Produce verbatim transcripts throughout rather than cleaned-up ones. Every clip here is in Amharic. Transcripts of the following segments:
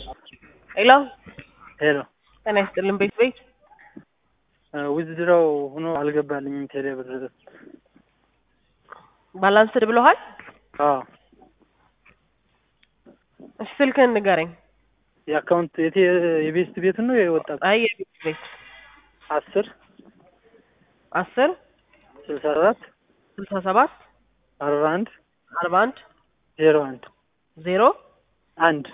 ሄሎ ሄሎ ጤና ይስጥልን ቤት ቤት ዊዝድሮው ሆኖ አልገባልኝም ቴሌ ብር ባላንስድ ብለዋል። አዎ ስልክህን ንገረኝ። የአካውንት የቴ የቤስት ቤት ነው የወጣው? አይ የቤት ቤት አስር አስር ስልሳ ሰባት ስልሳ ሰባት አርባ አንድ አርባ አንድ ዜሮ አንድ ዜሮ አንድ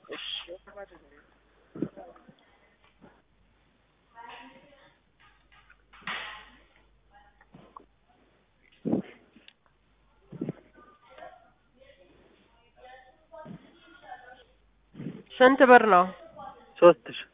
ስንት ብር ነው? ሶስት ሺህ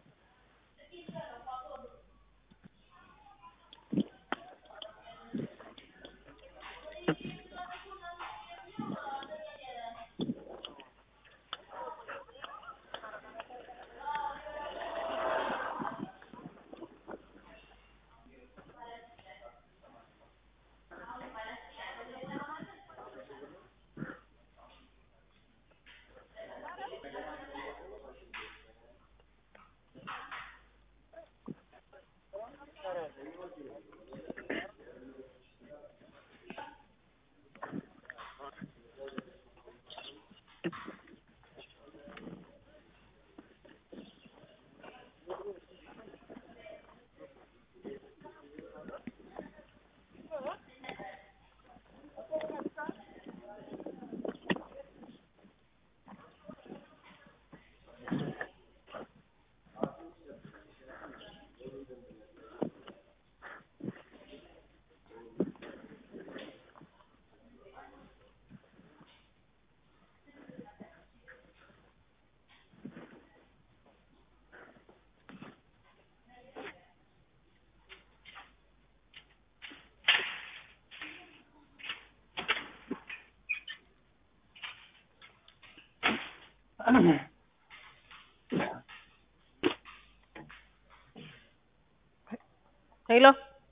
ሄሎ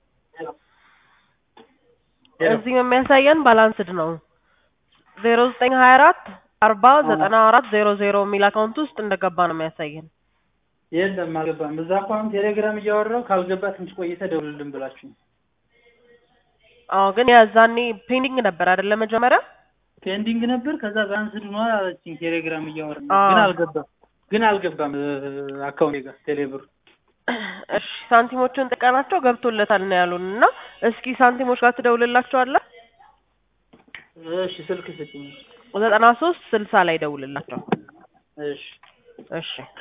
እዚህ የሚያሳየን ባላንስድ ነው ዜሮ ዘጠኝ ሀያ አራት አርባ ዘጠና አራት ዜሮ ዜሮ የሚል አካውንት ውስጥ እንደገባ ነው የሚያሳየን። የለም አልገባም። በዛ አካውንት ቴሌግራም እያወራሁ ካልገባ ትንሽ ቆይተ ደውልልን ብላችሁ። አዎ ግን ያዛኔ ፔንዲንግ ነበር አይደለ? መጀመሪያ ፔንዲንግ ነበር። ከዛ ባላንስድ ነው አለችኝ ቴሌግራም እያወራሁ ግን አልገባም ግን አልገባም አካውንቴ ጋር ቴሌ ብር። እሺ ሳንቲሞቹን ጥቀናቸው ገብቶለታል ነው ያሉን እና እስኪ ሳንቲሞች ጋር ትደውልላቸዋለህ? እሺ ስልክ ስጪኝ። ዘጠና ሶስት ስልሳ ላይ ደውልላቸው። እሺ እሺ